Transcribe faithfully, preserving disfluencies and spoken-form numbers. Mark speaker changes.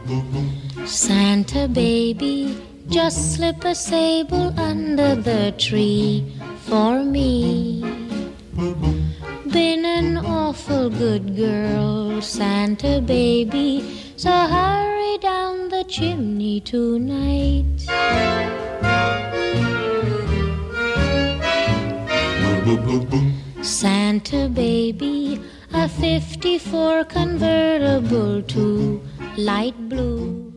Speaker 1: Santa baby, just slip a sable under the tree for me. Been an awful good girl, Santa baby, so hurry down the chimney tonight. Santa baby, a fifty-four convertible to light blue.